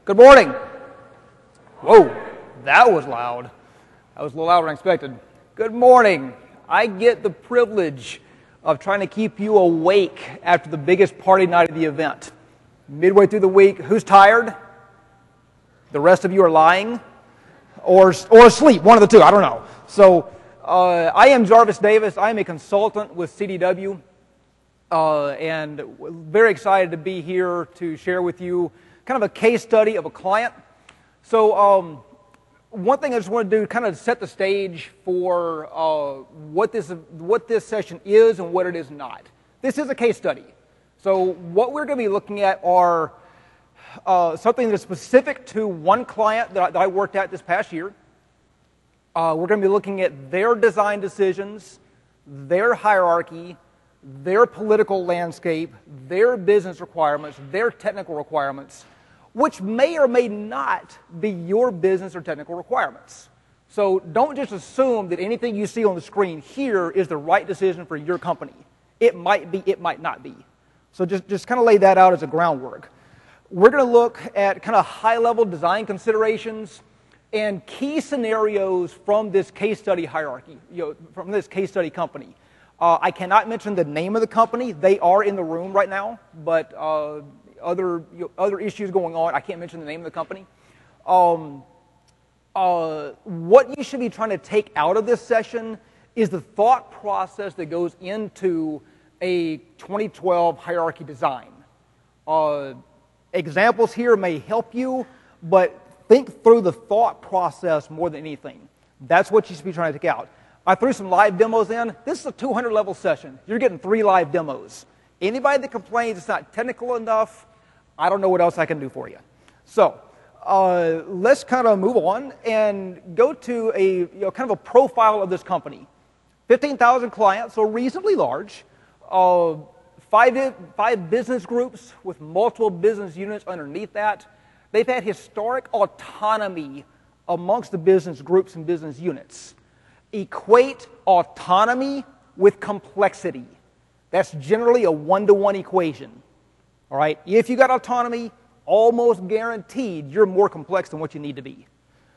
Good morning. Whoa, that was loud. That was a little louder than expected. Good morning. I get the privilege of trying to keep you awake after the biggest party night of the event. Midway through the week, who's tired? The rest of you are lying? Or asleep, one of the two, I don't know. So, I am Jarvis Davis. I am a consultant with CDW, and very excited to be here to share with you kind of a case study of a client. So, one thing I just want to do, kind of set the stage for what this session is and what it is not. This is a case study. So what we're going to be looking at are something that's specific to one client that I worked at this past year. We're going to be looking at their design decisions, their hierarchy, their political landscape, their business requirements, their technical requirements, which may or may not be your business or technical requirements. So don't just assume that anything you see on the screen here is the right decision for your company. It might be, it might not be. So just kind of lay that out as a groundwork. We're going to look at kind of high-level design considerations and key scenarios from this case study hierarchy, from this case study company. I cannot mention the name of the company. They are in the room right now, but other issues going on. I can't mention the name of the company. What you should be trying to take out of this session is the thought process that goes into a 2012 hierarchy design. Examples here may help you, but think through the thought process more than anything. That's what you should be trying to take out. I threw some live demos in. This is a 200-level session. You're getting 3 live demos. Anybody that complains it's not technical enough, I don't know what else I can do for you. So let's kind of move on and go to a kind of a profile of this company. 15,000 clients, so reasonably large. 5 business groups with multiple business units underneath that. They've had historic autonomy amongst the business groups and business units. Equate autonomy with complexity. That's generally a 1-to-1 equation. All right? If you got autonomy, almost guaranteed you're more complex than what you need to be.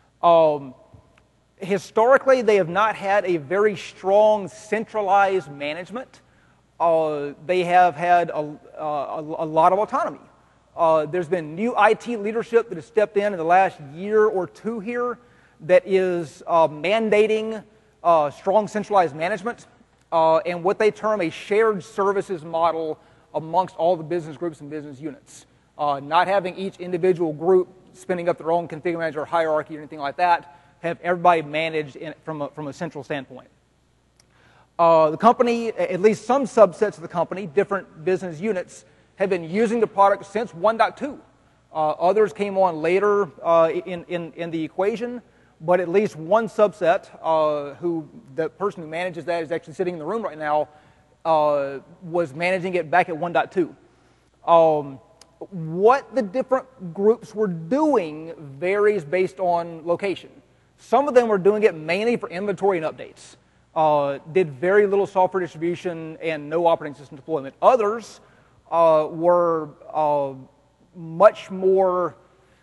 Historically, they have not had a very strong centralized management. They have had a lot of autonomy. There's been new IT leadership that has stepped in the last year or two here that is mandating strong centralized management and what they term a shared services model amongst all the business groups and business units. Not having each individual group spinning up their own config manager hierarchy or anything like that, have everybody managed from a central standpoint. The company, at least some subsets of the company, different business units, have been using the product since 1.2. Others came on later in the equation, but at least one subset, the person who manages that is actually sitting in the room right now, was managing it back at 1.2. What the different groups were doing varies based on location. Some of them were doing it mainly for inventory and updates. Did very little software distribution and no operating system deployment. Others were much more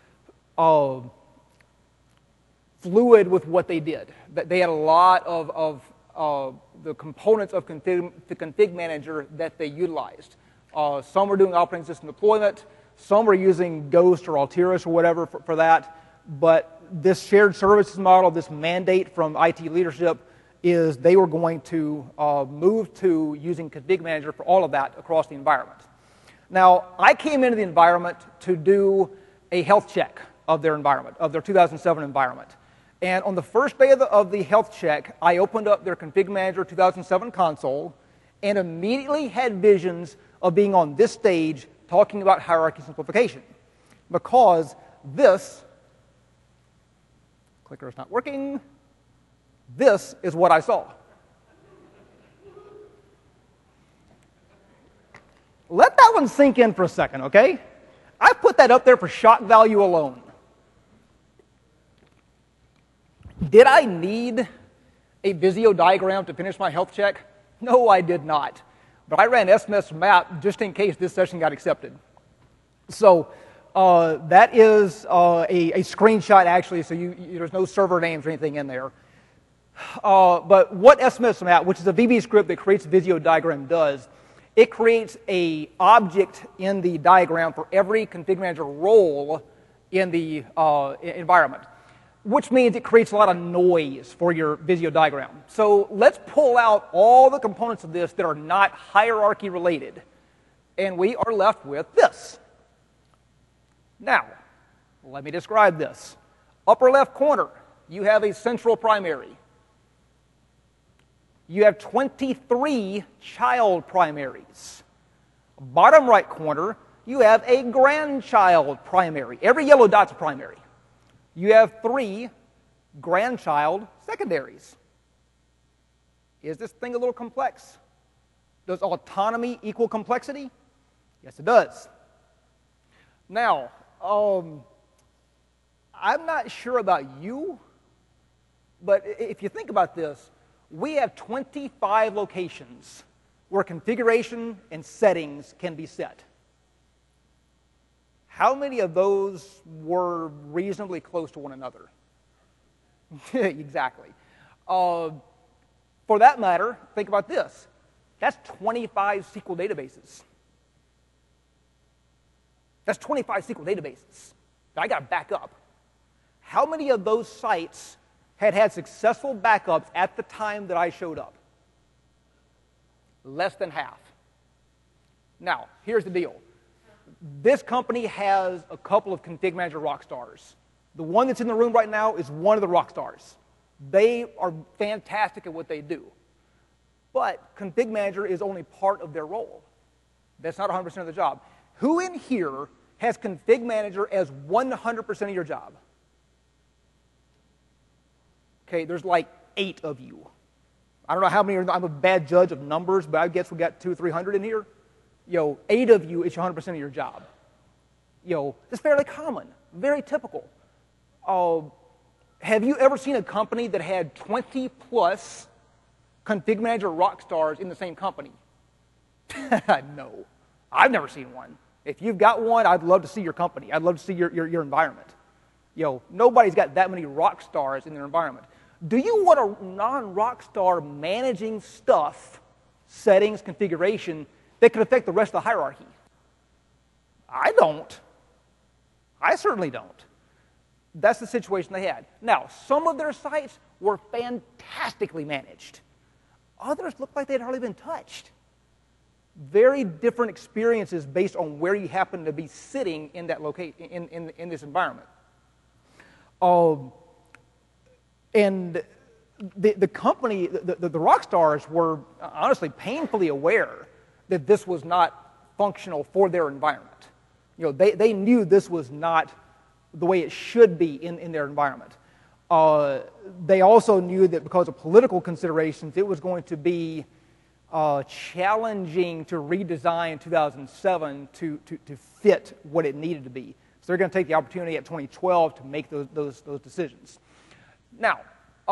fluid with what they did. They had a lot of the components of the config manager that they utilized. Some were doing operating system deployment. Some were using Ghost or Altiris or whatever for that. But this shared services model, this mandate from IT leadership, is they were going to move to using config manager for all of that across the environment. Now, I came into the environment to do a health check of their environment, of their 2007 environment. And on the first day of the health check, I opened up their config manager 2007 console and immediately had visions of being on this stage talking about hierarchy simplification. Because this, clicker is not working, this is what I saw. Let that one sink in for a second, okay? I put that up there for shock value alone. Did I need a Visio diagram to finish my health check? No, I did not. But I ran SMS map just in case this session got accepted. So That is a screenshot, actually, so there's no server names or anything in there. But what SMSMAT, which is a VB script that creates a Visio diagram, does, it creates an object in the diagram for every config manager role in the environment, which means it creates a lot of noise for your Visio diagram. So let's pull out all the components of this that are not hierarchy related, and we are left with this. Now, let me describe this. Upper left corner, you have a central primary. You have 23 child primaries. Bottom right corner, you have a grandchild primary. Every yellow dot's a primary. You have 3 grandchild secondaries. Is this thing a little complex? Does autonomy equal complexity? Yes, it does. Now, I'm not sure about you, but if you think about this, we have 25 locations where configuration and settings can be set. How many of those were reasonably close to one another? Exactly. For that matter, think about this. That's 25 SQL databases. That's 25 SQL databases that I got to back up. How many of those sites had successful backups at the time that I showed up? Less than half. Now, here's the deal. This company has a couple of config manager rock stars. The one that's in the room right now is one of the rock stars. They are fantastic at what they do. But config manager is only part of their role. That's not 100% of the job. Who in here has config manager as 100% of your job? Okay, there's like 8 of you. I don't know how many I'm a bad judge of numbers, but I guess we got 200 or 300 in here. 8 of you, it's 100% of your job. It's fairly common, very typical. Have you ever seen a company that had 20 plus config manager rock stars in the same company? No, I've never seen one. If you've got one, I'd love to see your company. I'd love to see your environment. Nobody's got that many rock stars in their environment. Do you want a non-rock star managing stuff, settings, configuration, that could affect the rest of the hierarchy? I don't. I certainly don't. That's the situation they had. Now, some of their sites were fantastically managed. Others looked like they'd hardly been touched. Very different experiences based on where you happen to be sitting in that in this environment. And the company, the rock stars were honestly painfully aware that this was not functional for their environment. They knew this was not the way it should be in their environment. They also knew that because of political considerations, it was going to be challenging to redesign in 2007 to fit what it needed to be. So they're going to take the opportunity at 2012 to make those decisions. Now,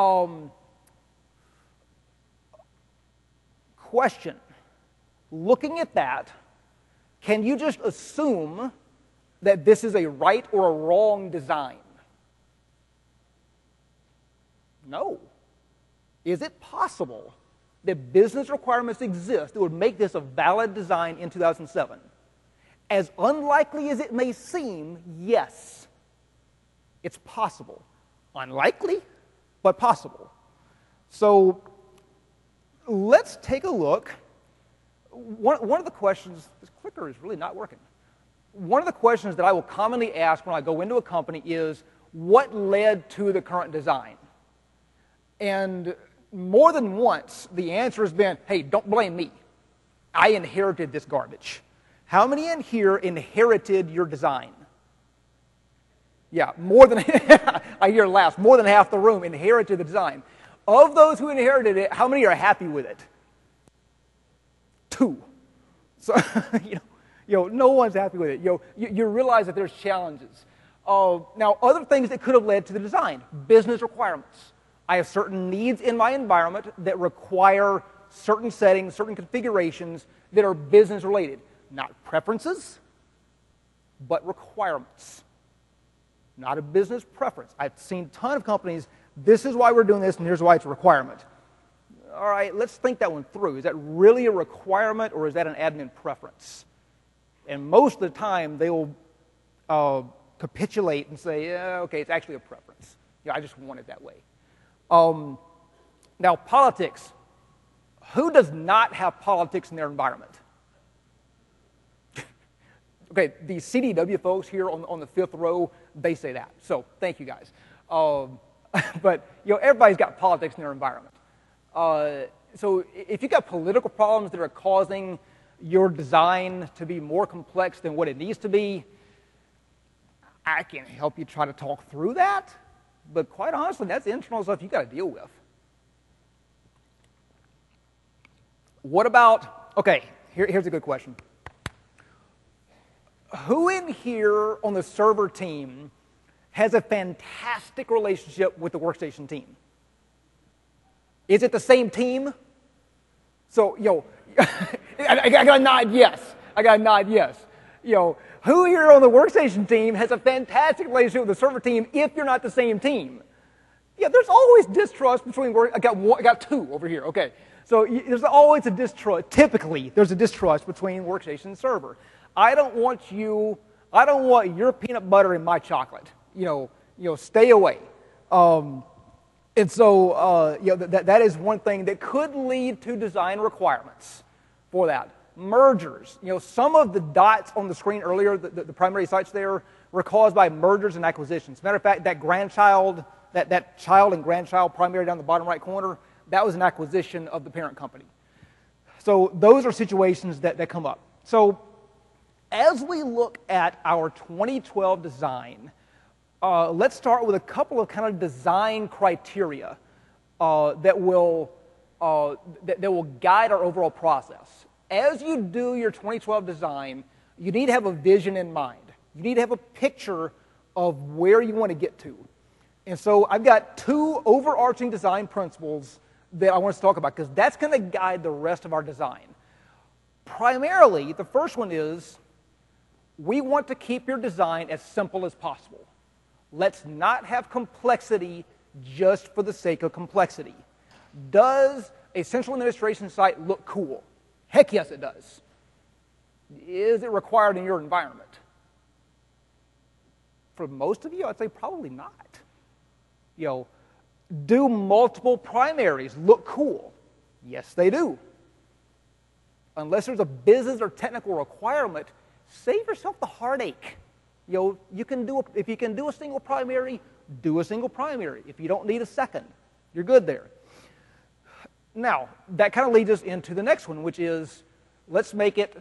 question. Looking at that, can you just assume that this is a right or a wrong design? No. Is it possible that business requirements exist that would make this a valid design in 2007? As unlikely as it may seem, yes, it's possible. Unlikely, but possible. So let's take a look. One of the questions, this clicker is really not working. One of the questions that I will commonly ask when I go into a company is, what led to the current design? And more than once, the answer has been, hey, don't blame me. I inherited this garbage. How many in here inherited your design? Yeah, more than, I hear laughs, more than half the room inherited the design. Of those who inherited it, how many are happy with it? 2. So, no one's happy with it. You realize that there's challenges. Now, other things that could have led to the design, business requirements. I have certain needs in my environment that require certain settings, certain configurations that are business related, not preferences, but requirements, not a business preference. I've seen a ton of companies, this is why we're doing this, and here's why it's a requirement. All right, let's think that one through. Is that really a requirement, or is that an admin preference? And most of the time, they will capitulate and say, yeah, okay, it's actually a preference. Yeah, I just want it that way. Now, politics. Who does not have politics in their environment? Okay, the CDW folks here on the fifth row, they say that. So thank you guys. But everybody's got politics in their environment. So if you've got political problems that are causing your design to be more complex than what it needs to be, I can help you try to talk through that. But quite honestly, that's internal stuff you got to deal with. What about, okay, here's a good question. Who in here on the server team has a fantastic relationship with the workstation team? Is it the same team? So, I got a nod yes. I got a nod yes. Who here on the workstation team has a fantastic relationship with the server team if you're not the same team? Yeah, there's always distrust between I got two over here. Okay. So there's always a distrust. Typically, there's a distrust between workstation and server. I don't want your peanut butter in my chocolate. Stay away. And so, that is one thing that could lead to design requirements for that. Mergers. Some of the dots on the screen earlier, the primary sites there, were caused by mergers and acquisitions. Matter of fact, that grandchild, that child and grandchild primary down the bottom right corner, that was an acquisition of the parent company. So those are situations that come up. So as we look at our 2012 design, let's start with a couple of kind of design criteria that will guide our overall process. As you do your 2012 design, you need to have a vision in mind. You need to have a picture of where you want to get to. And so I've got two overarching design principles that I want us to talk about, because that's going to guide the rest of our design. Primarily, the first one is we want to keep your design as simple as possible. Let's not have complexity just for the sake of complexity. Does a central administration site look cool? Heck yes, it does. Is it required in your environment? For most of you, I'd say probably not. Do multiple primaries look cool? Yes, they do. Unless there's a business or technical requirement, save yourself the heartache. If you can do a single primary, do a single primary. If you don't need a second, you're good there. Now, that kind of leads us into the next one, which is, let's make it,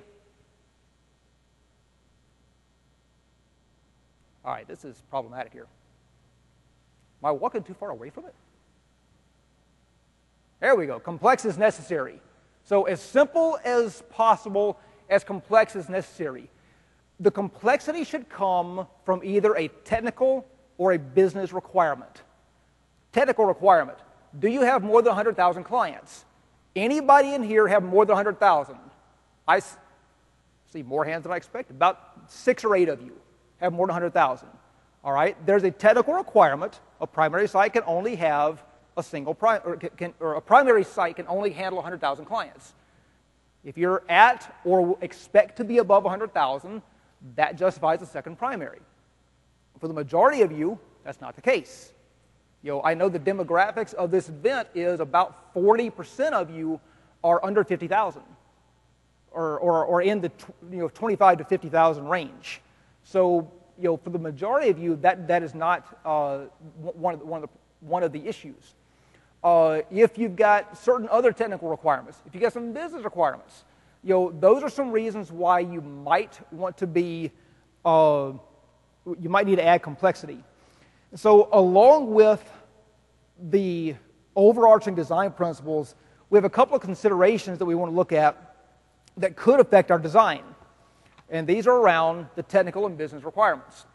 all right, this is problematic here. Am I walking too far away from it? There we go. Complex is necessary. So as simple as possible, as complex as necessary. The complexity should come from either a technical or a business requirement. Technical requirement. Do you have more than 100,000 clients? Anybody in here have more than 100,000? I see more hands than I expected. About 6 or 8 of you have more than 100,000. All right? There's a technical requirement. A primary site can only have a single or a primary site can only handle 100,000 clients. If you're at or expect to be above 100,000, that justifies a second primary. For the majority of you, that's not the case. I know the demographics of this event is about 40% of you are under 50,000, or in the 25 to 50,000 range. So for the majority of you, that is not one of the issues. If you've got certain other technical requirements, if you've got some business requirements, those are some reasons why you might want to be, you might need to add complexity. So along with the overarching design principles, we have a couple of considerations that we want to look at that could affect our design. And these are around the technical and business requirements.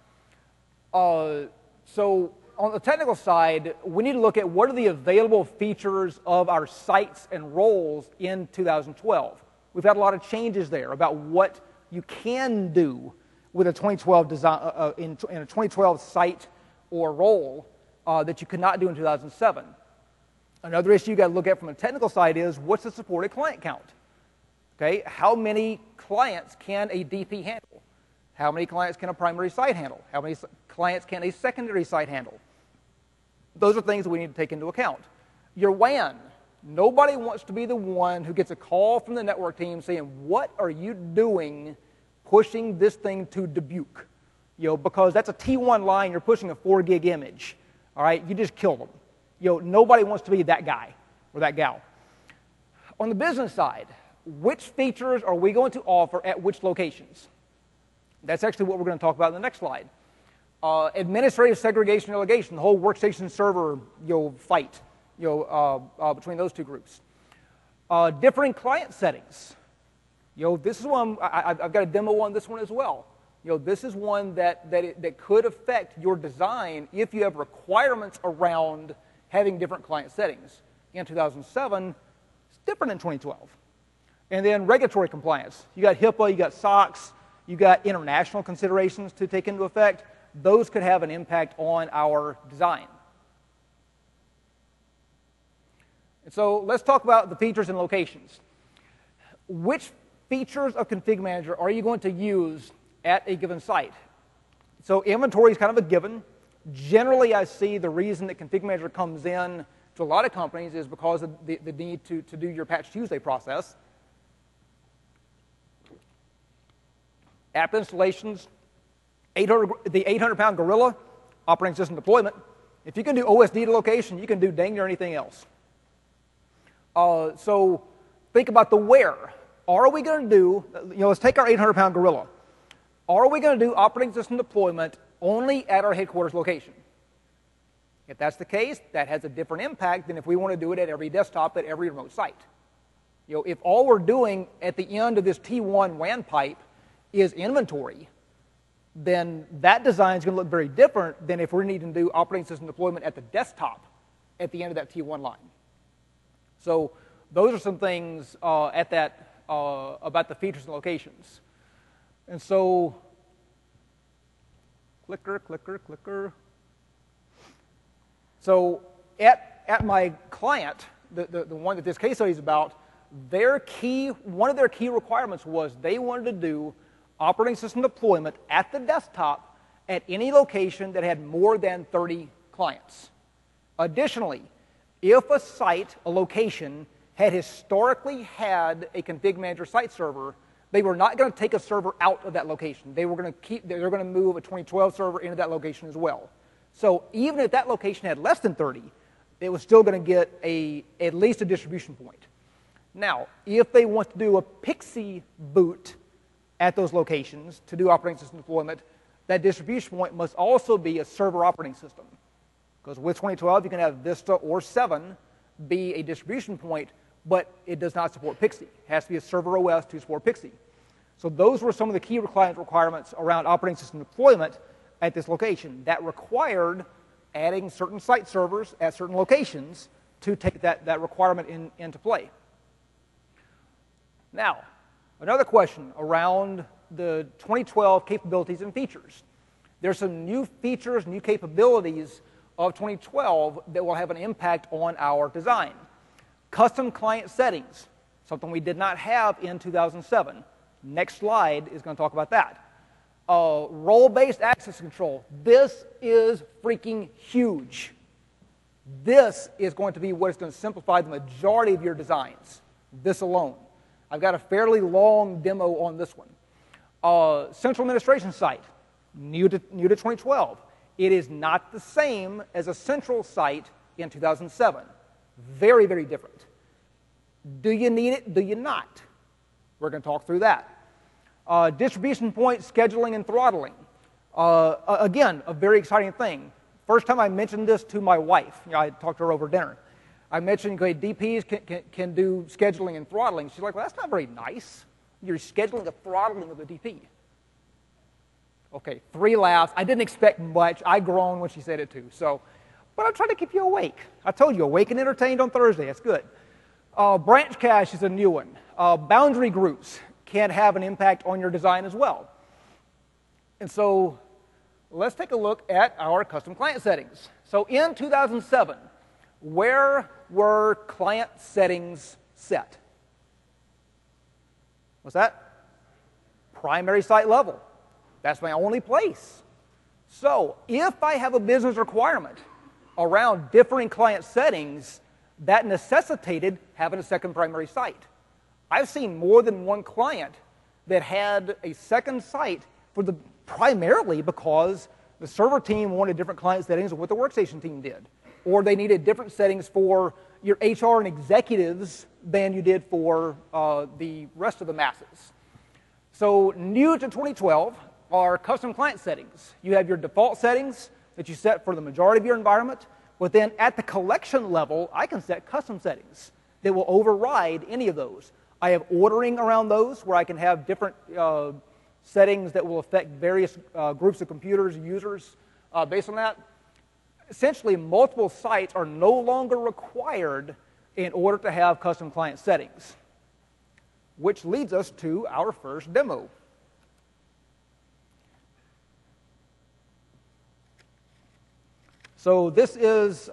So on the technical side, we need to look at what are the available features of our sites and roles in 2012. We've had a lot of changes there about what you can do with a 2012 design, in a 2012 site or role that you could not do in 2007. Another issue you got to look at from a technical side is what's the supported client count? Okay, how many clients can a DP handle? How many clients can a primary site handle? How many clients can a secondary site handle? Those are things that we need to take into account. Your WAN. Nobody wants to be the one who gets a call from the network team saying, what are you doing pushing this thing to Dubuque? Because that's a T1 line, you're pushing a 4 gig image. All right, you just killed them. Nobody wants to be that guy or that gal. On the business side, which features are we going to offer at which locations? That's actually what we're going to talk about in the next slide. Administrative segregation and delegation, the whole workstation server fight between those two groups. Differing client settings. This is one, I've got a demo on this one as well. This is one that could affect your design if you have requirements around having different client settings. In 2007, it's different in 2012. And then regulatory compliance. You got HIPAA, you got SOX, you got international considerations to take into effect. Those could have an impact on our design. And so let's talk about the features and locations. Which features of Config Manager are you going to use at a given site? So inventory is kind of a given. Generally, I see the reason that Config Manager comes in to a lot of companies is because of the need to do your Patch Tuesday process. App installations, the 800-pound gorilla, operating system deployment. If you can do OSD to location, you can do dang near anything else. So think about the where. Are we going to do, let's take our 800-pound gorilla. Are we going to do operating system deployment only at our headquarters location? If that's the case, that has a different impact than if we want to do it at every desktop at every remote site. If all we're doing at the end of this T1 WAN pipe is inventory, then that design is going to look very different than if we're needing to do operating system deployment at the desktop at the end of that T1 line. So those are some things about the features and locations. And so, clicker. So at my client, the one that this case study is about, one of their key requirements was they wanted to do operating system deployment at the desktop at any location that had more than 30 clients. Additionally, if a site, a location, had historically had a Config Manager site server, they were not going to take a server out of that location. They're going to move a 2012 server into that location as well. So even if that location had less than 30, it was still going to get at least a distribution point. Now, if they want to do a PXE boot at those locations to do operating system deployment, that distribution point must also be a server operating system. Because with 2012, you can have Vista or 7 be a distribution point, but it does not support PXE. It has to be a server OS to support PXE. So those were some of the key client requirements around operating system deployment at this location. That required adding certain site servers at certain locations to take that requirement into play. Now, another question around the 2012 capabilities and features. There's some new features, new capabilities of 2012 that will have an impact on our design. Custom client settings, something we did not have in 2007. Next slide is going to talk about that. Role-based access control. This is freaking huge. This is going to be what is going to simplify the majority of your designs, this alone. I've got a fairly long demo on this one. Central administration site, new to 2012. It is not the same as a central site in 2007. Very, very different. Do you need it? Do you not? We're going to talk through that. Distribution point scheduling and throttling. Again, a very exciting thing. First time I mentioned this to my wife, I talked to her over dinner. I mentioned, okay, DPs can do scheduling and throttling. She's like, well, that's not very nice. You're scheduling the throttling of the DP. Okay, 3 laughs. I didn't expect much. I groaned when she said it too. But I'm trying to keep you awake. I told you, awake and entertained on Thursday. That's good. Branch cache is a new one. Boundary groups can have an impact on your design as well. And so let's take a look at our custom client settings. So in 2007, where were client settings set? What's that? Primary site level. That's my only place. So if I have a business requirement around differing client settings, that necessitated having a second primary site. I've seen more than one client that had a second site primarily because the server team wanted different client settings than what the workstation team did. Or they needed different settings for your HR and executives than you did for the rest of the masses. So new to 2012 are custom client settings. You have your default settings that you set for the majority of your environment, but then at the collection level, I can set custom settings that will override any of those. I have ordering around those where I can have different settings that will affect various groups of computers, users, based on that. Essentially, multiple sites are no longer required in order to have custom client settings, which leads us to our first demo. So this is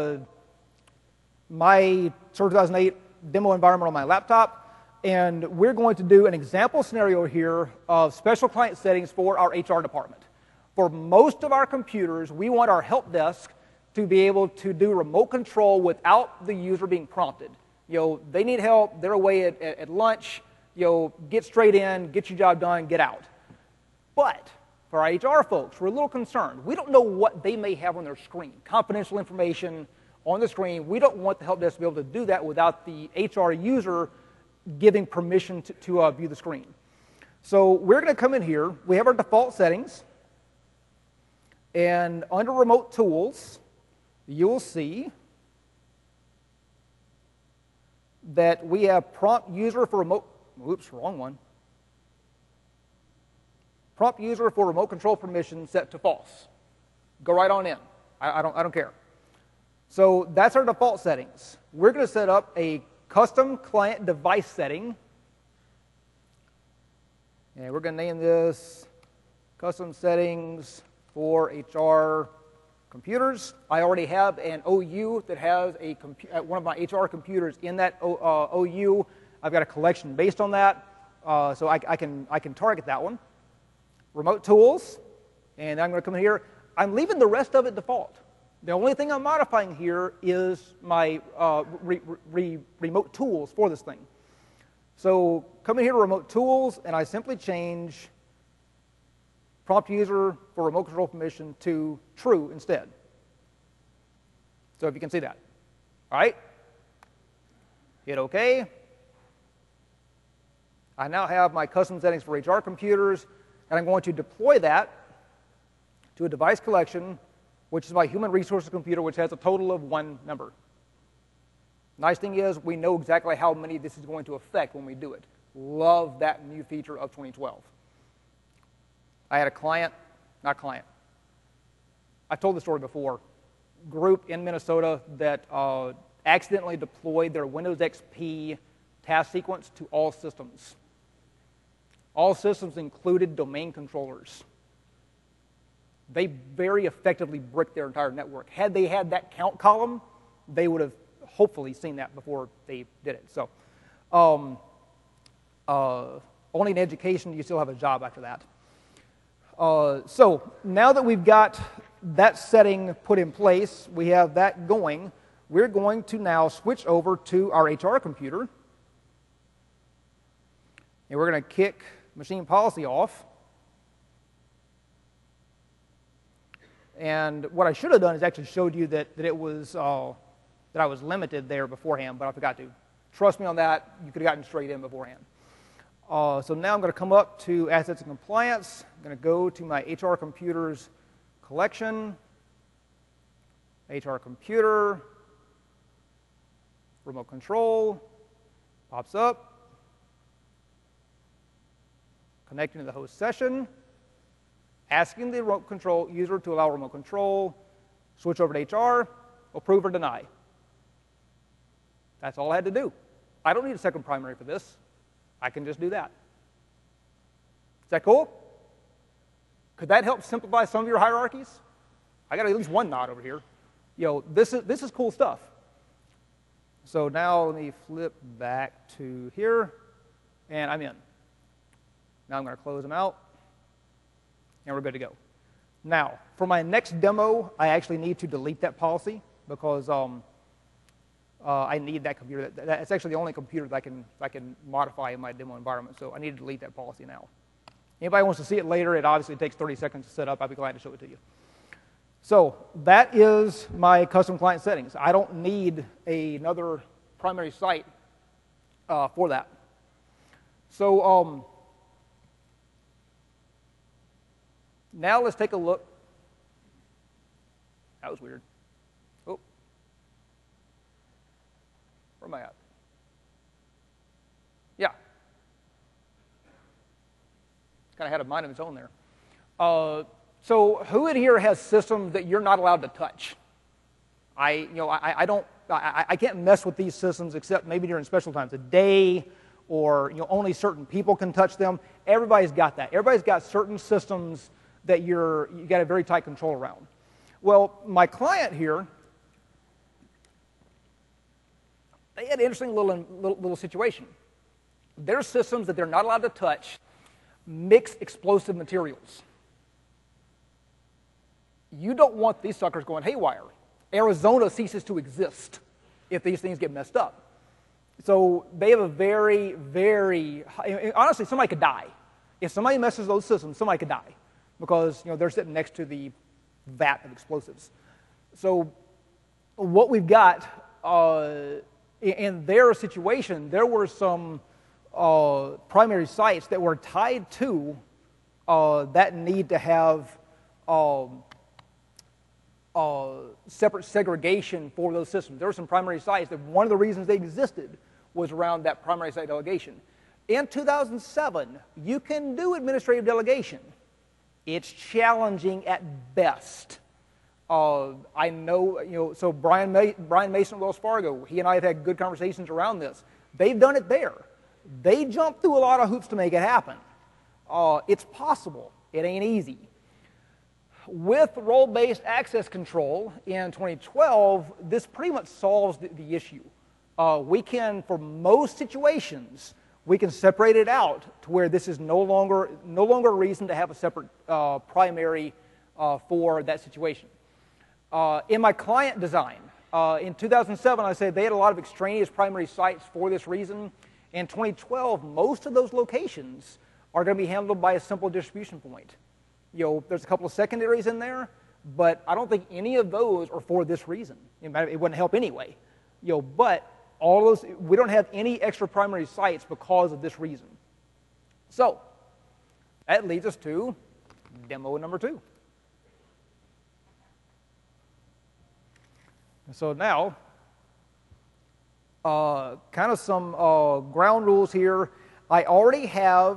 my Server 2008 demo environment on my laptop. And we're going to do an example scenario here of special client settings for our HR department. For most of our computers, we want our help desk to be able to do remote control without the user being prompted. They need help, they're away at lunch, get straight in, get your job done, get out. But for our HR folks, we're a little concerned. We don't know what they may have on their screen. Confidential information on the screen. We don't want the help desk to be able to do that without the HR user giving permission to view the screen. So we're going to come in here. We have our default settings. And under Remote Tools, you'll see that we have Prompt User for Remote... Oops, wrong one. Prompt User for Remote Control Permission set to false. Go right on in. I don't care. So that's our default settings. We're going to set up a custom client device setting. And we're going to name this custom settings for HR computers. I already have an OU that has one of my HR computers in that OU. I've got a collection based on that, so I can target that one. Remote Tools, and I'm going to come in here. I'm leaving the rest of it default. The only thing I'm modifying here is my remote tools for this thing. So come in here to Remote Tools, and I simply change Prompt User for Remote Control Permission to True instead. So if you can see that. All right? Hit OK. I now have my custom settings for HR computers, and I'm going to deploy that to a device collection, which is my human resources computer, which has a total of 1 member. Nice thing is, we know exactly how many this is going to affect when we do it. Love that new feature of 2012. I had a client, not client. I've told the story before. Group in Minnesota that accidentally deployed their Windows XP task sequence to all systems. All systems included domain controllers. They very effectively bricked their entire network. Had they had that count column, they would have hopefully seen that before they did it. So only in education do you still have a job after that. So now that we've got that setting put in place, we have that going, we're going to now switch over to our HR computer. And we're going to kick machine policy off. And what I should have done is actually showed you that it was that I was limited there beforehand, but I forgot to. Trust me on that. You could have gotten straight in beforehand. So now I'm going to come up to Assets and Compliance. I'm going to go to my HR computers collection, HR computer, remote control, pops up, connecting to the host session, asking the remote control user to allow remote control, switch over to HR, approve or deny. That's all I had to do. I don't need a second primary for this. I can just do that. Is that cool? Could that help simplify some of your hierarchies? I got at least one nod over here. This is cool stuff. So now let me flip back to here, and I'm in. Now I'm going to close them out, and we're good to go. Now, for my next demo, I actually need to delete that policy because I need that computer. That's actually the only computer that I can modify in my demo environment, so I need to delete that policy now. Anybody wants to see it later, it obviously takes 30 seconds to set up. I'd be glad to show it to you. So that is my custom client settings. I don't need another primary site for that. So now let's take a look. That was weird. Oh, where am I at? Yeah. Kind of had a mind of its own there. So who in here has systems that you're not allowed to touch? I can't mess with these systems except maybe during special times, a day, or only certain people can touch them. Everybody's got that. Everybody's got certain systems that you got a very tight control around. Well, my client here, they had an interesting little situation. Their systems that they're not allowed to touch mix explosive materials. You don't want these suckers going haywire. Arizona ceases to exist if these things get messed up. So they have a very, very, honestly, somebody could die. If somebody messes those systems, somebody could die because they're sitting next to the vat of explosives. So what we've got in their situation, there were some primary sites that were tied to that need to have separate segregation for those systems. There were some primary sites that one of the reasons they existed was around that primary site delegation. In 2007, you can do administrative delegation. It's challenging at best. I know, so Brian Mason at Wells Fargo, he and I have had good conversations around this. They've done it there. They jumped through a lot of hoops to make it happen. It's possible. It ain't easy. With role-based access control in 2012, this pretty much solves the issue. We can, for most situations, we can separate it out to where this is no longer a reason to have a separate primary for that situation. In my client design, in 2007, I said they had a lot of extraneous primary sites for this reason. In 2012, most of those locations are going to be handled by a simple distribution point. There's a couple of secondaries in there, but I don't think any of those are for this reason. It wouldn't help anyway. But all those, we don't have any extra primary sites because of this reason. So that leads us to demo number 2. So now, kind of some ground rules here. I already have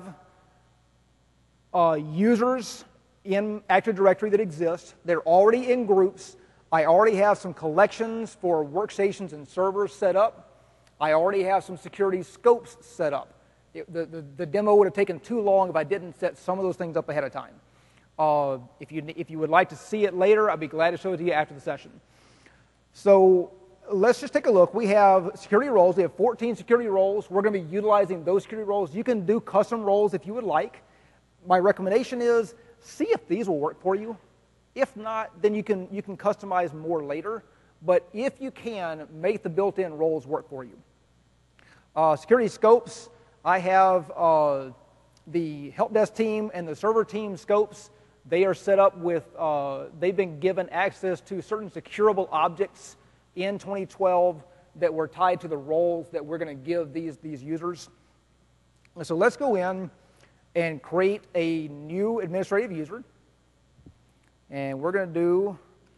users in Active Directory that exist. They're already in groups. I already have some collections for workstations and servers set up. I already have some security scopes set up. The demo would have taken too long if I didn't set some of those things up ahead of time. If you would like to see it later, I'd be glad to show it to you after the session. So let's just take a look. We have security roles. We have 14 security roles. We're going to be utilizing those security roles. You can do custom roles if you would like. My recommendation is see if these will work for you. If not, then you can customize more later. But if you can, make the built-in roles work for you. Security scopes, I have the help desk team and the server team scopes. They are set up with, they've been given access to certain securable objects in 2012 that were tied to the roles that we're going to give these users. And so let's go in and create a new administrative user. And we're going to do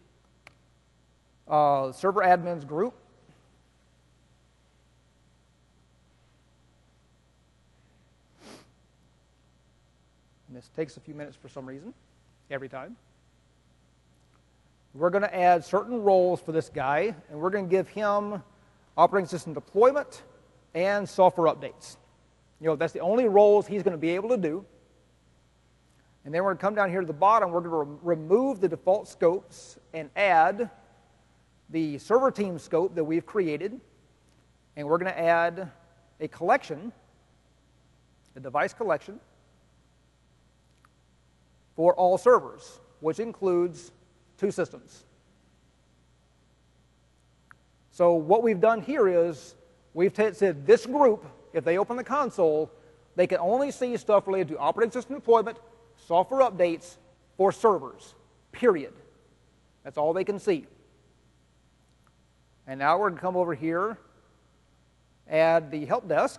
server admins group. And this takes a few minutes for some reason, every time. We're going to add certain roles for this guy, and we're going to give him operating system deployment and software updates. That's the only roles he's going to be able to do. And then we're going to come down here to the bottom. We're going to remove the default scopes and add the server team scope that we've created. And we're going to add a collection, a device collection, for all servers, which includes 2 systems. So what we've done here is we've said this group, if they open the console, they can only see stuff related to operating system deployment, software updates for servers, period. That's all they can see. And now we're going to come over here, add the help desk.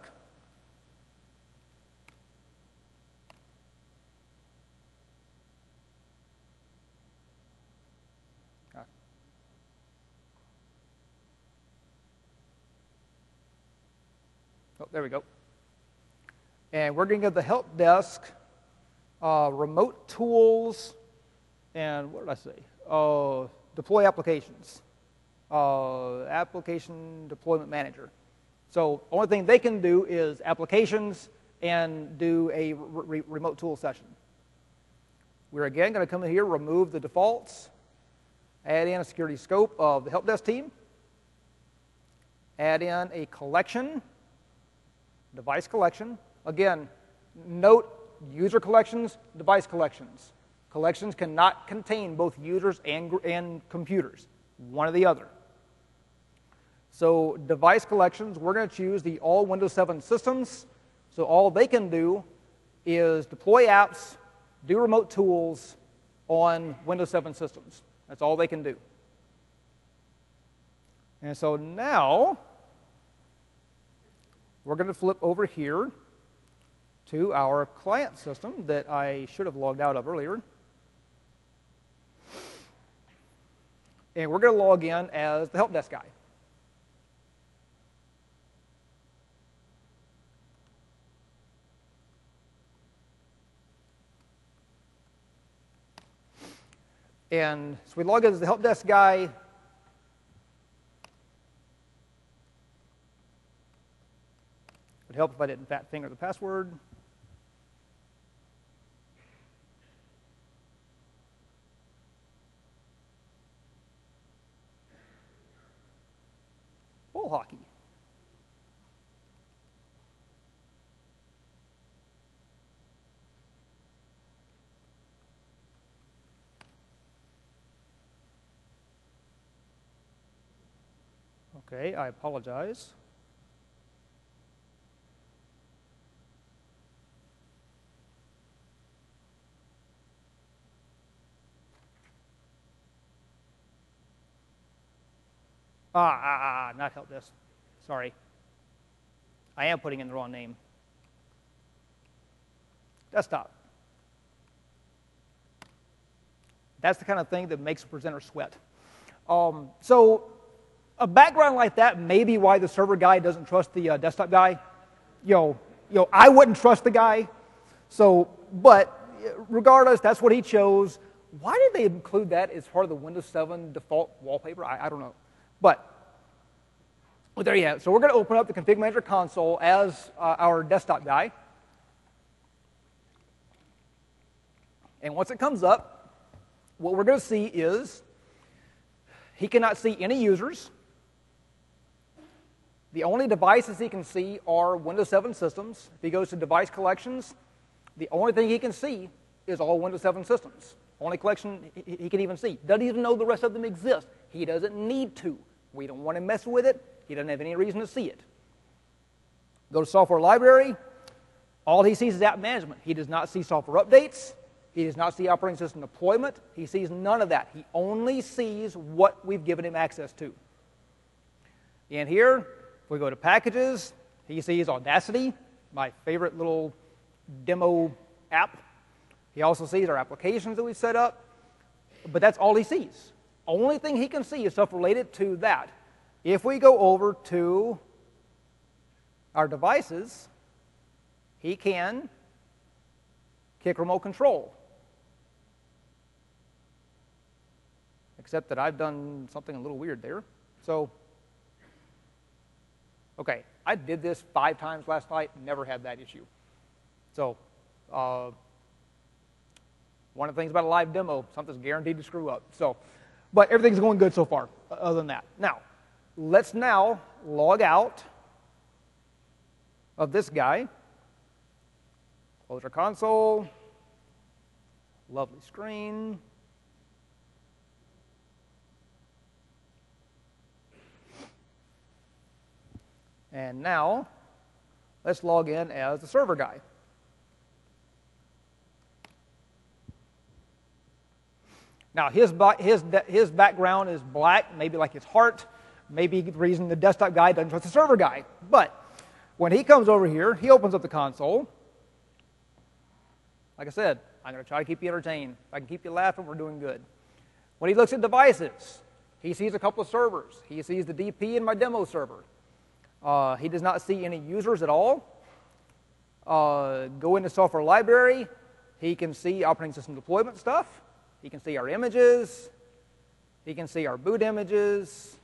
Oh, there we go. And we're going to give the help desk remote tools and what did I say? Deploy applications. Application deployment manager. So only thing they can do is applications and do a remote tool session. We're again going to come in here, remove the defaults, add in a security scope of the help desk team, add in a collection, device collection. Again, note user collections, device collections. Collections cannot contain both users and computers, one or the other. So device collections, we're going to choose the all Windows 7 systems. So all they can do is deploy apps, do remote tools on Windows 7 systems. That's all they can do. And so now we're going to flip over here to our client system that I should have logged out of earlier. And we're going to log in as the help desk guy. And so we log in as the help desk guy. It would help if I didn't fat finger the password. Ball hockey. Okay, I apologize. Not help desk. Sorry. I am putting in the wrong name. Desktop. That's the kind of thing that makes a presenter sweat. So a background like that may be why the server guy doesn't trust the desktop guy. I wouldn't trust the guy. So, but regardless, that's what he chose. Why did they include that as part of the Windows 7 default wallpaper? I don't know. But there you have it. So we're going to open up the Config Manager console as our desktop guy. And once it comes up, what we're going to see is he cannot see any users. The only devices he can see are Windows 7 systems. If he goes to device collections, the only thing he can see is all Windows 7 systems. Only collection he can even see. Doesn't even know the rest of them exist. He doesn't need to. We don't want to mess with it. He doesn't have any reason to see it. Go to software library. All he sees is app management. He does not see software updates. He does not see operating system deployment. He sees none of that. He only sees what we've given him access to. And here, if we go to packages, he sees Audacity, my favorite little demo app. He also sees our applications that we've set up. But that's all he sees. Only thing he can see is stuff related to that. If we go over to our devices, he can kick remote control. Except that I've done something a little weird there. So, okay, I did this 5 times last night, never had that issue. So, One of the things about a live demo, something's guaranteed to screw up. So, but everything's going good so far, other than that. Now, let's now log out of this guy. Close our console. Lovely screen. And now, let's log in as the server guy. Now, his background is black, maybe like his heart, maybe the reason the desktop guy doesn't trust the server guy. But when he comes over here, he opens up the console. Like I said, I'm going to try to keep you entertained. If I can keep you laughing, we're doing good. When he looks at devices, he sees a couple of servers. He sees the DP in my demo server. He does not see any users at all. Go into software library. He can see operating system deployment stuff. He can see our images. He can see our boot images.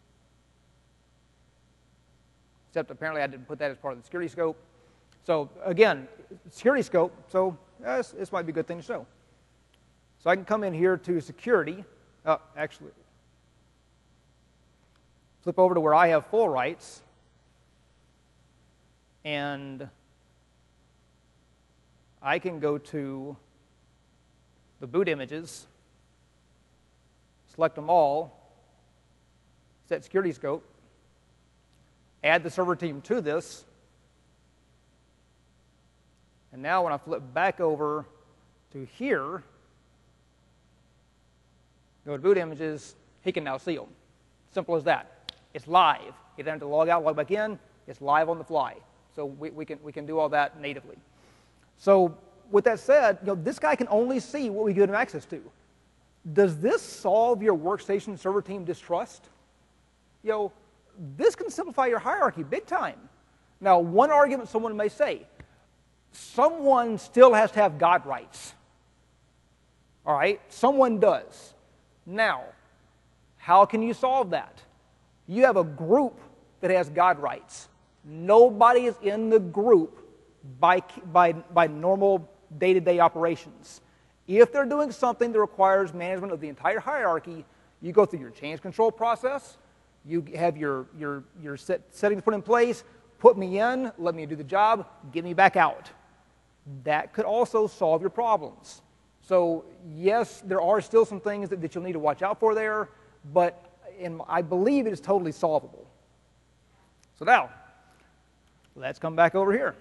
Except apparently I didn't put that as part of the security scope. So again, security scope, so this might be a good thing to show. So I can come in here to security. Actually, flip over to where I have full rights. And I can go to the boot images, select them all, set security scope, add the server team to this, and now when I flip back over to here, go to boot images, he can now see them. Simple as that. It's live. He doesn't have to log out, log back in. It's live on the fly. So we can do all that natively. So with that said, this guy can only see what we give him access to. Does this solve your workstation server team distrust? This can simplify your hierarchy big time. Now, one argument someone may say, someone still has to have God rights. All right? Someone does. Now, how can you solve that? You have a group that has God rights. Nobody is in the group by normal day-to-day operations. If they're doing something that requires management of the entire hierarchy, you go through your change control process, you have your settings put in place, put me in, let me do the job, get me back out. That could also solve your problems. So yes, there are still some things that you'll need to watch out for there, but I believe it is totally solvable. So now, let's come back over here.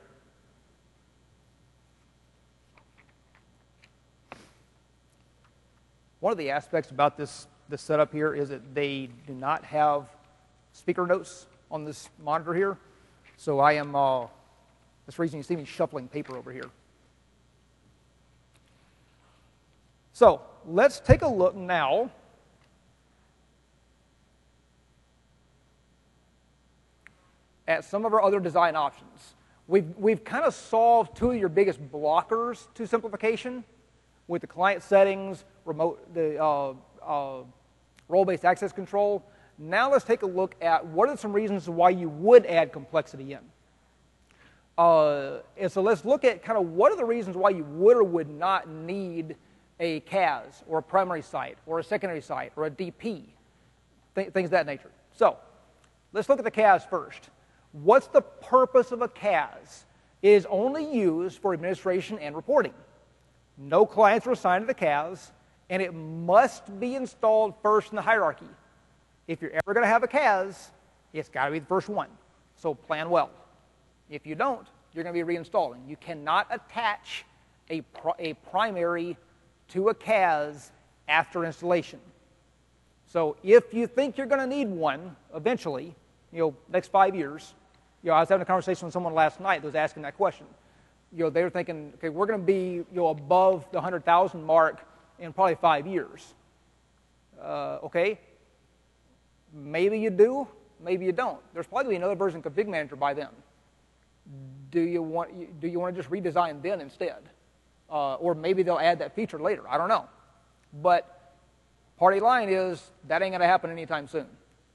One of the aspects about this setup here is that they do not have speaker notes on this monitor here. So I am, that's the reason you see me shuffling paper over here. So let's take a look now at some of our other design options. We've kind of solved two of your biggest blockers to simplification with the client settings, role-based access control. Now let's take a look at what are some reasons why you would add complexity in. And so let's look at kind of what are the reasons why you would or would not need a CAS or a primary site or a secondary site or a DP, things of that nature. So let's look at the CAS first. What's the purpose of a CAS? It is only used for administration and reporting. No clients are assigned to the CAS, and it must be installed first in the hierarchy. If you're ever going to have a CAS, it's got to be the first one. So plan well. If you don't, you're going to be reinstalling. You cannot attach a primary to a CAS after installation. So if you think you're going to need one eventually, next 5 years, I was having a conversation with someone last night that was asking that question. They were thinking, okay, we're going to be above the 100,000 mark in probably 5 years. Okay, maybe you do, maybe you don't. There's probably another version of Config Manager by then. Do you want to just redesign then instead? Or maybe they'll add that feature later. I don't know. But party line is that ain't going to happen anytime soon.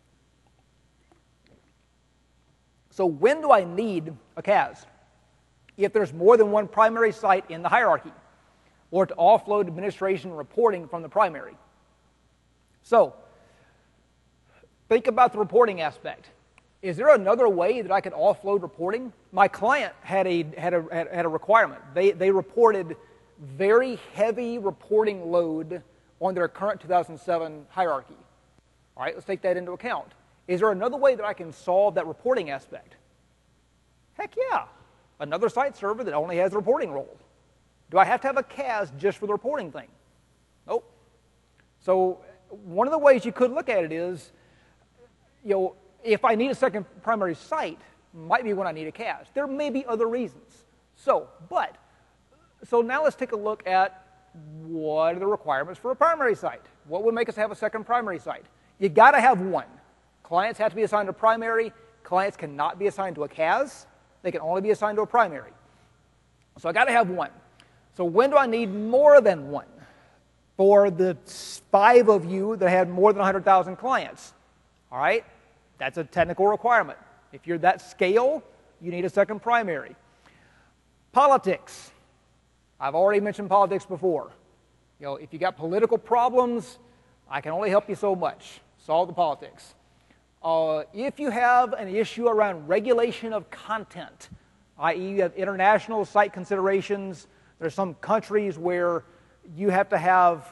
So when do I need a CAS? If there's more than one primary site in the hierarchy. or to offload administration and reporting from the primary. So, think about the reporting aspect. Is there another way that I could offload reporting? My client had a requirement. They reported very heavy reporting load on their current 2007 hierarchy. All right, let's take that into account. Is there another way that I can solve that reporting aspect? Heck yeah. Another site server that only has the reporting role. Do I have to have a CAS just for the reporting thing? Nope. So one of the ways you could look at it is, if I need a second primary site, might be when I need a CAS. There may be other reasons. So now let's take a look at what are the requirements for a primary site. What would make us have a second primary site? You got to have one. Clients have to be assigned to primary. Clients cannot be assigned to a CAS. They can only be assigned to a primary. So I got to have one. So when do I need more than one? For the 5 of you that had more than 100,000 clients, all right? That's a technical requirement. If you're that scale, you need a second primary. Politics. I've already mentioned politics before. If you got political problems, I can only help you so much. Solve the politics. If you have an issue around regulation of content, i.e. you have international site considerations, there's some countries where you have to have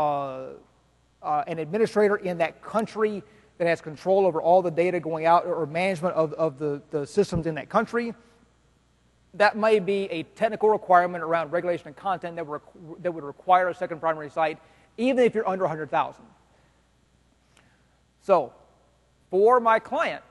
an administrator in that country that has control over all the data going out or management of the systems in that country. That may be a technical requirement around regulation of content that would require a second primary site, even if you're under 100,000. So, for my client,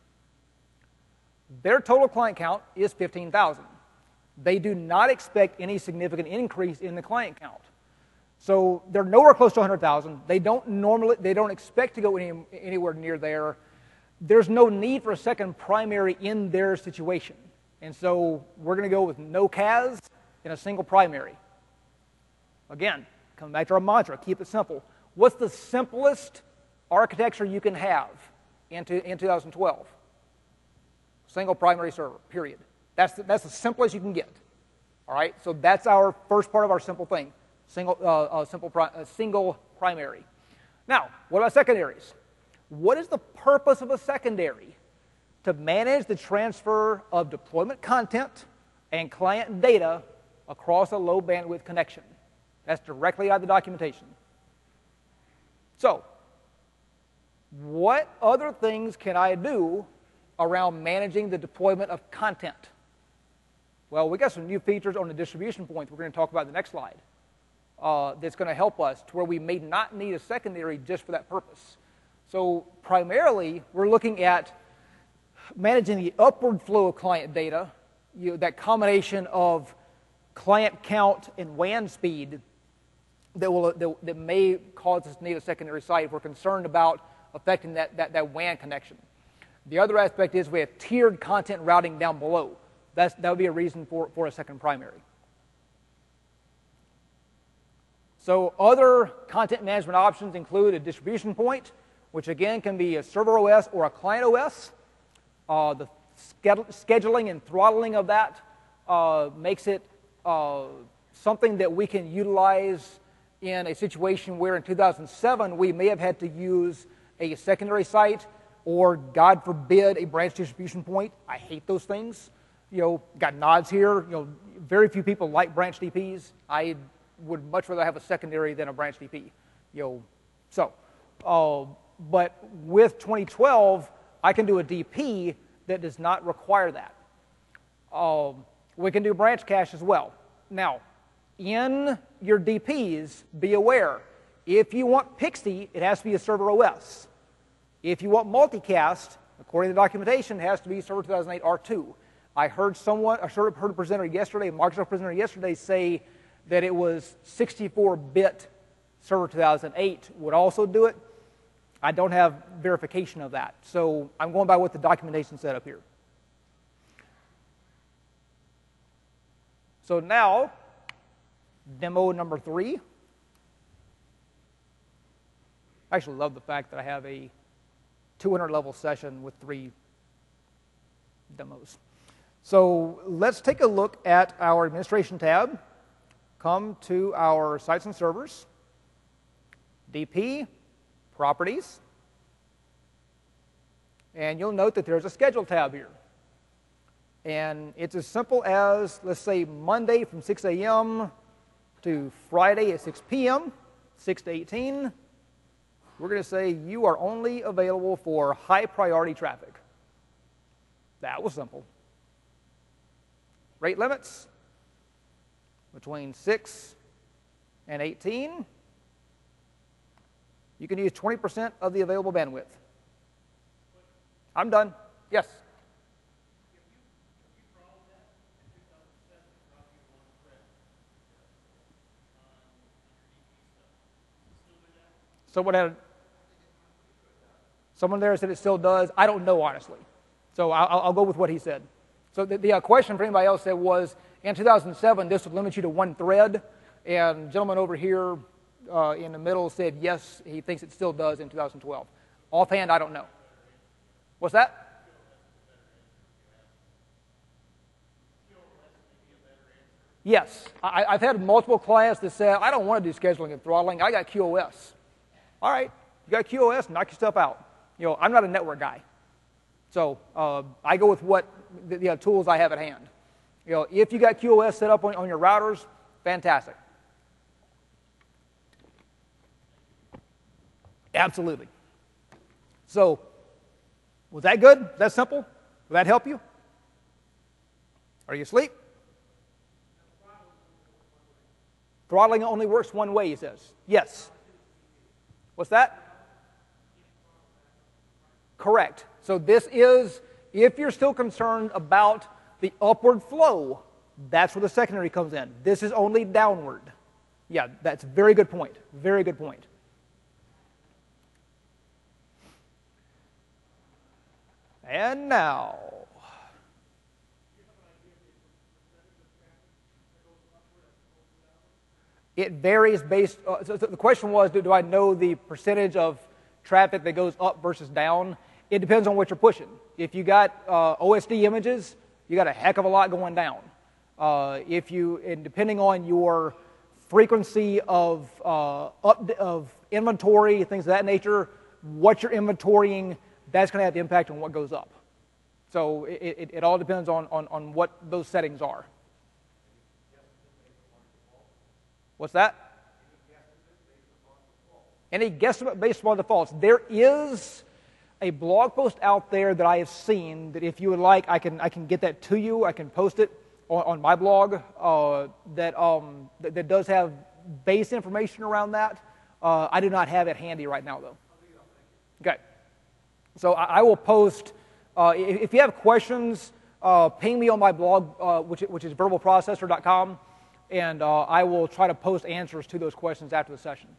their total client count is 15,000. They do not expect any significant increase in the client count. So they're nowhere close to 100,000. They don't expect to go anywhere near there. There's no need for a second primary in their situation. And so we're going to go with no CAS and a single primary. Again, come back to our mantra, keep it simple. What's the simplest architecture you can have in 2012? Single primary server, period. That's the simplest you can get. All right, so that's our first part of our simple thing, single primary. Now, what about secondaries? What is the purpose of a secondary? To manage the transfer of deployment content and client data across a low bandwidth connection. That's directly out of the documentation. So, what other things can I do around managing the deployment of content? Well, we got some new features on the distribution points we're going to talk about in the next slide that's going to help us to where we may not need a secondary just for that purpose. So primarily, we're looking at managing the upward flow of client data, that combination of client count and WAN speed that may cause us to need a secondary site if we're concerned about affecting that WAN connection. The other aspect is we have tiered content routing down below. That would be a reason for a second primary. So other content management options include a distribution point, which again can be a server OS or a client OS. The scheduling and throttling of that makes it something that we can utilize in a situation where in 2007 we may have had to use a secondary site or, God forbid, a branch distribution point. I hate those things. Got nods here. Very few people like branch DPs. I would much rather have a secondary than a branch DP. But with 2012, I can do a DP that does not require that. We can do branch cache as well. Now, in your DPs, be aware, if you want Pixie, it has to be a server OS. If you want multicast, according to the documentation, it has to be Server 2008 R2. I heard a presenter yesterday, a Microsoft presenter yesterday, say that it was 64-bit Server 2008 would also do it. I don't have verification of that, so I'm going by what the documentation said up here. So now, demo number 3. I actually love the fact that I have a 200-level session with 3 demos. So let's take a look at our administration tab. come to our sites and servers, DP, Properties, and you'll note that there's a Schedule tab here. And it's as simple as, let's say, Monday from 6 a.m. to Friday at 6 p.m., 6 to 18. We're going to say you are only available for high priority traffic. That was simple. Rate limits between 6 and 18. You can use 20% of the available bandwidth. I'm done. Yes? Someone there said it still does. I don't know, honestly. So I'll go with what he said. So the question for anybody else said was, in 2007, this would limit you to one thread. And the gentleman over here in the middle said, yes, he thinks it still does in 2012. Offhand, I don't know. What's that? Yes. I've had multiple clients that say, I don't want to do scheduling and throttling. I got QoS. All right. You got QoS, knock your stuff out. I'm not a network guy. So I go with what the tools I have at hand. If you got QoS set up on your routers, fantastic. Absolutely. So was that good? Was that simple? Will that help you? Are you asleep? Throttling only works one way, he says. Yes. What's that? Correct. So this is, if you're still concerned about the upward flow, that's where the secondary comes in. This is only downward. Yeah, that's a very good point. Very good point. And now, it varies based, so the question was, do I know the percentage of traffic that goes up versus down? It depends on what you're pushing. If you got OSD images, you got a heck of a lot going down. And depending on your frequency of inventory, things of that nature, what you're inventorying, that's going to have the impact on what goes up. So it all depends on what those settings are. What's that? Any guesstimate based upon defaults. There is a blog post out there that I have seen that if you would like, I can get that to you. I can post it on my blog that does have base information around that. I do not have it handy right now, though. Okay. So I will post, if you have questions, ping me on my blog, which is verbalprocessor.com, and I will try to post answers to those questions after the session.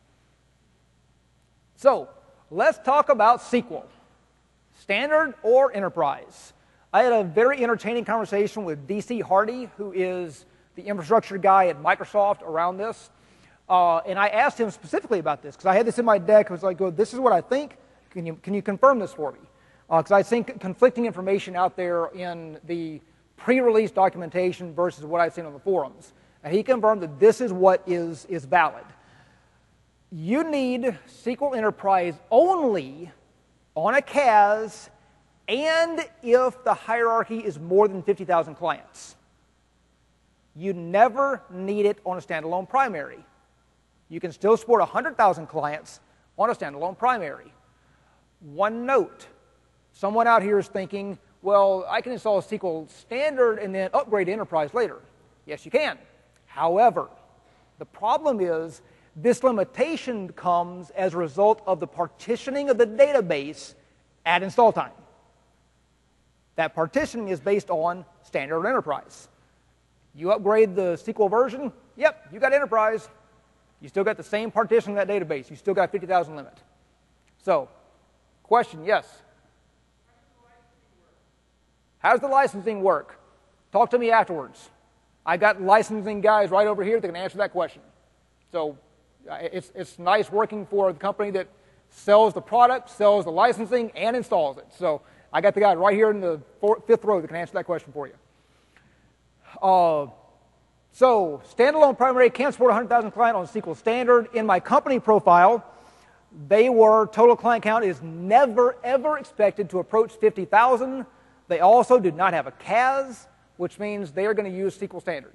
So let's talk about SQL, standard or enterprise. I had a very entertaining conversation with DC Hardy, who is the infrastructure guy at Microsoft around this. And I asked him specifically about this, because I had this in my deck. I was like, this is what I think. Can you confirm this for me? Because I think conflicting information out there in the pre-release documentation versus what I've seen on the forums. And he confirmed that this is what is valid. You need SQL Enterprise only on a CAS and if the hierarchy is more than 50,000 clients. You never need it on a standalone primary. You can still support 100,000 clients on a standalone primary. One note, someone out here is thinking, well, I can install a SQL standard and then upgrade to enterprise later. Yes, you can. However, the problem is this limitation comes as a result of the partitioning of the database at install time. That partitioning is based on standard or enterprise. You upgrade the SQL version, yep, you got enterprise. You still got the same partition of that database. You still got 50,000 limit. So, question, yes? How does the licensing work? Talk to me afterwards. I got licensing guys right over here that can answer that question. So, it's nice working for the company that sells the product, sells the licensing, and installs it. So, I got the guy right here in the fifth row that can answer that question for you. So standalone primary can't support 100,000 client on SQL Standard. In my company profile, total client count is never, ever expected to approach 50,000. They also do not have a CAS, which means they are going to use SQL Standard.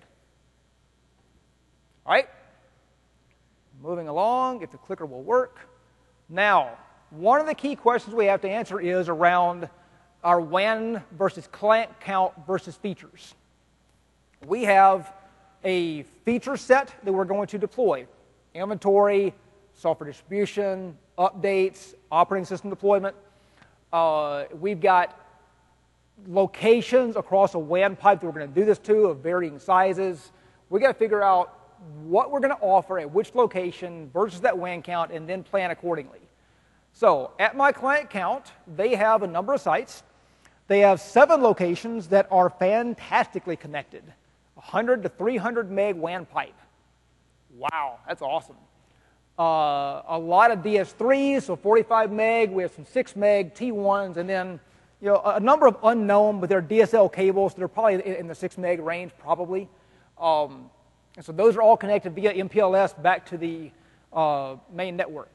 All right? Moving along, if the clicker will work. Now, one of the key questions we have to answer is around our WAN versus client count versus features. We have a feature set that we're going to deploy. Inventory, software distribution, updates, operating system deployment. We've got locations across a WAN pipe that we're going to do this to of varying sizes. We've got to figure out what we're going to offer at which location versus that WAN count and then plan accordingly. So at my client count, they have a number of sites. They have 7 locations that are fantastically connected. 100 to 300 meg WAN pipe. Wow, that's awesome. A lot of DS3s, so 45 meg. We have some 6 meg T1s, and then a number of unknown, but they're DSL cables that are probably in the 6 meg range, probably. And so those are all connected via MPLS back to the main network.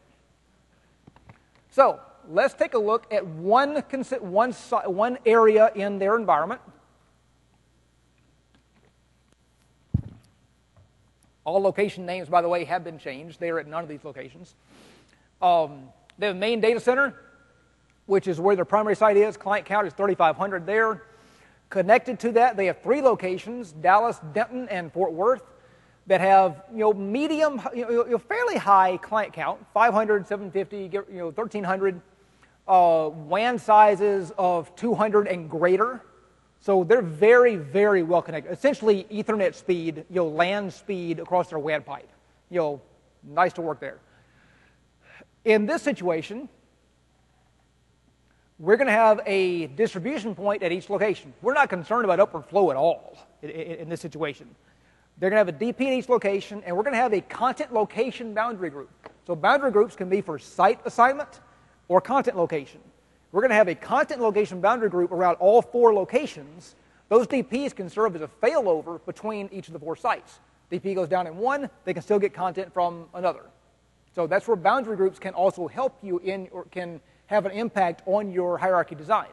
So let's take a look at one area in their environment. All location names, by the way, have been changed. They are at none of these locations. They have a main data center, which is where their primary site is. Client count is 3,500 there. Connected to that, they have 3 locations, Dallas, Denton, and Fort Worth, that have medium, fairly high client count, 500, 750, 1,300, WAN sizes of 200 and greater. So they're very, very well connected. Essentially, Ethernet speed, LAN speed across their WAN pipe. Nice to work there. In this situation, we're going to have a distribution point at each location. We're not concerned about upward flow at all in this situation. They're going to have a DP at each location, and we're going to have a content location boundary group. So boundary groups can be for site assignment or content location. We're going to have a content location boundary group around all 4 locations. Those DPs can serve as a failover between each of the 4 sites. DP goes down in one, they can still get content from another. So that's where boundary groups can also help you or can have an impact on your hierarchy design.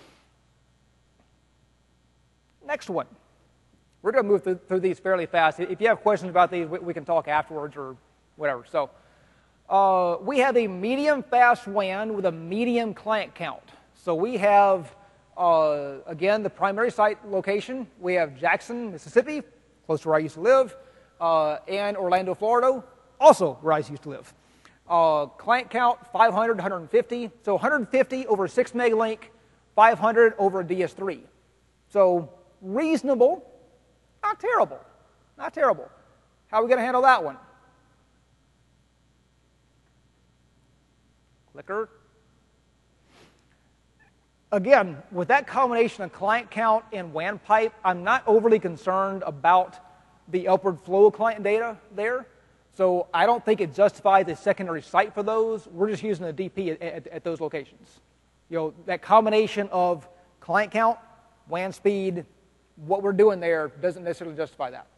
Next one. We're going to move through these fairly fast. If you have questions about these, we can talk afterwards or whatever. So we have a medium fast WAN with a medium client count. So we have, again, the primary site location. We have Jackson, Mississippi, close to where I used to live, and Orlando, Florida, also where I used to live. Client count, 500 to 150. So 150 over a 6 meg link, 500 over a DS3. So reasonable. Not terrible. Not terrible. How are we going to handle that one? Clicker. Again, with that combination of client count and WAN pipe, I'm not overly concerned about the upward flow of client data there. So I don't think it justifies a secondary site for those. We're just using the DP at those locations. That combination of client count, WAN speed, what we're doing there doesn't necessarily justify that.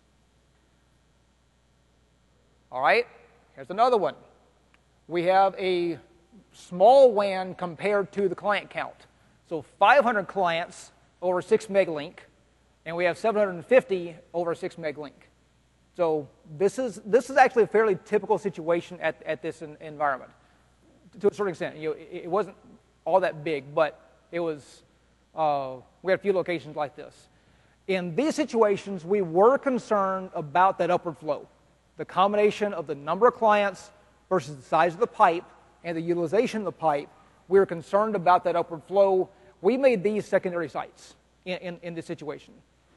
All right, here's another one. We have a small WAN compared to the client count. So 500 clients over 6 meg link, and we have 750 over 6 meg link. So this is actually a fairly typical situation at this environment. To a certain extent, it wasn't all that big, but it was. We had a few locations like this. In these situations, we were concerned about that upward flow, the combination of the number of clients versus the size of the pipe and the utilization of the pipe. We were concerned about that upward flow. We made these secondary sites in this situation.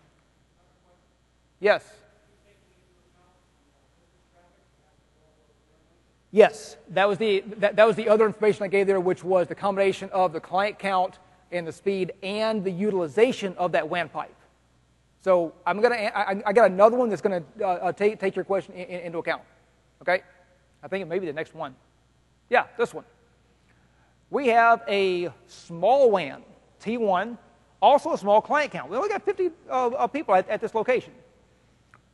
Yes. Yes, that was the other information I gave there, which was the combination of the client count and the speed and the utilization of that WAN pipe. So I got another one that's going to take your question into account. Okay, I think it may be the next one. Yeah, this one. We have a small WAN, T1, also a small client count. We only got 50 people at this location.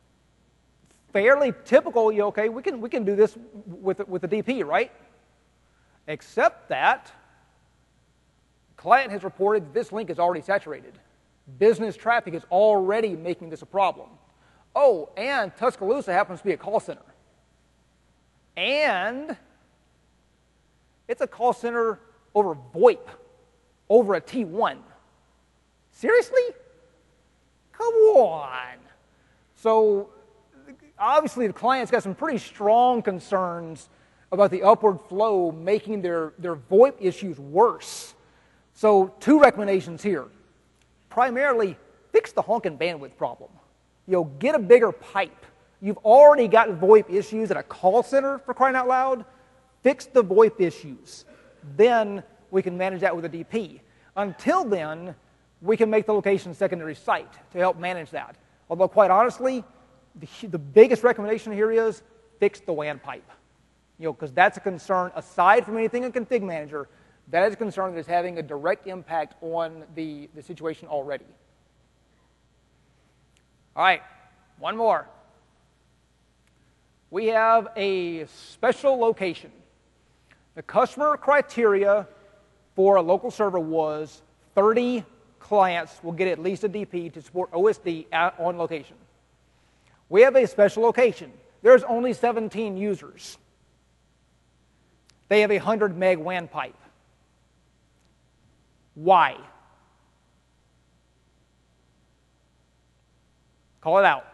fairly typical. Okay, we can do this with the DP, right? Except that the client has reported that this link is already saturated. Business traffic is already making this a problem. Oh, and Tuscaloosa happens to be a call center. And it's a call center over VoIP, over a T1. Seriously? Come on. So obviously the client's got some pretty strong concerns about the upward flow making their VoIP issues worse. So 2 recommendations here. Primarily, fix the honking bandwidth problem. Get a bigger pipe. You've already got VoIP issues at a call center, for crying out loud. Fix the VoIP issues. Then we can manage that with a DP. Until then, we can make the location secondary site to help manage that. Although, quite honestly, the biggest recommendation here is fix the WAN pipe. Because that's a concern, aside from anything in Config Manager, that is a concern that is having a direct impact on the situation already. All right, one more. We have a special location. The customer criteria for a local server was 30 clients will get at least a DP to support OSD on location. We have a special location. There's only 17 users. They have a 100 meg WAN pipe. Why? Call it out.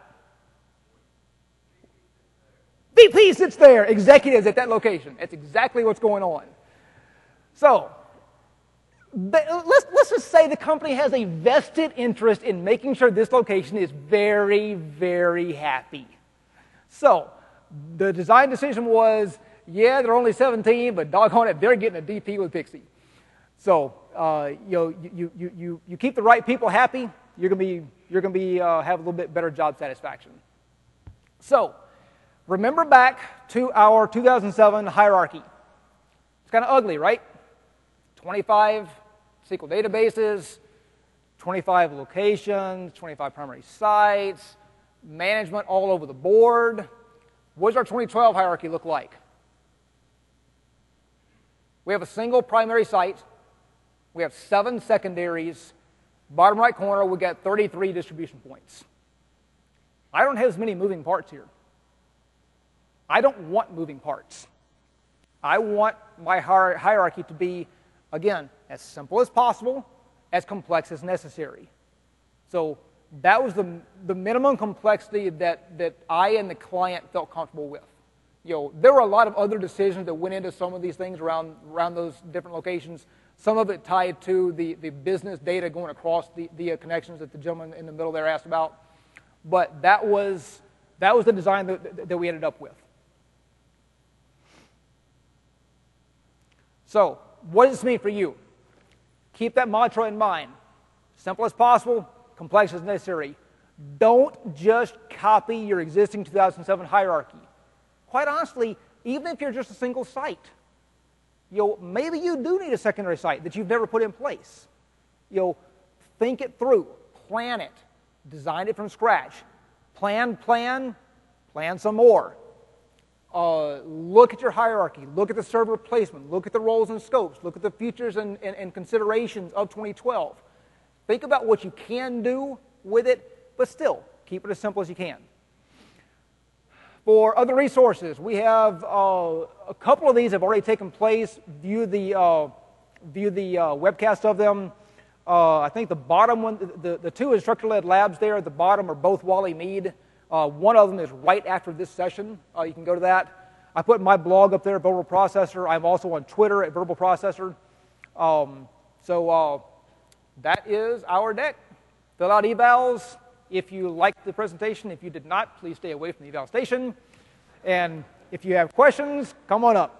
VP sits there, executives at that location. That's exactly what's going on. So, let's just say the company has a vested interest in making sure this location is very, very happy. So, the design decision was, yeah, there are only 17, but doggone it, they're getting a DP with Pixie. So, you keep the right people happy, you're going to have a little bit better job satisfaction. So, remember back to our 2007 hierarchy. It's kind of ugly, right? 25 SQL databases, 25 locations, 25 primary sites, management all over the board. What does our 2012 hierarchy look like? We have a single primary site. We have 7 secondaries. Bottom right corner, we got 33 distribution points. I don't have as many moving parts here. I don't want moving parts. I want my hierarchy to be, again, as simple as possible, as complex as necessary. So that was the minimum complexity that I and the client felt comfortable with. There were a lot of other decisions that went into some of these things around those different locations. Some of it tied to the business data going across the connections that the gentleman in the middle there asked about. But that was the design that we ended up with. So, what does this mean for you? Keep that mantra in mind. Simple as possible, complex as necessary. Don't just copy your existing 2007 hierarchy. Quite honestly, even if you're just a single site, maybe you do need a secondary site that you've never put in place. Think it through, plan it, design it from scratch. Plan some more. Look at your hierarchy, look at the server placement, look at the roles and scopes, look at the features and considerations of 2012. Think about what you can do with it, but still, keep it as simple as you can. For other resources, we have a couple of these have already taken place. View the webcast of them. I think the bottom one, the 2 instructor-led labs there at the bottom are both Wally Mead. One of them is right after this session. You can go to that. I put my blog up there, Verbal Processor. I'm also on Twitter at Verbal Processor. That is our deck. Fill out evals. If you liked the presentation, if you did not, please stay away from the eval station. And if you have questions, come on up.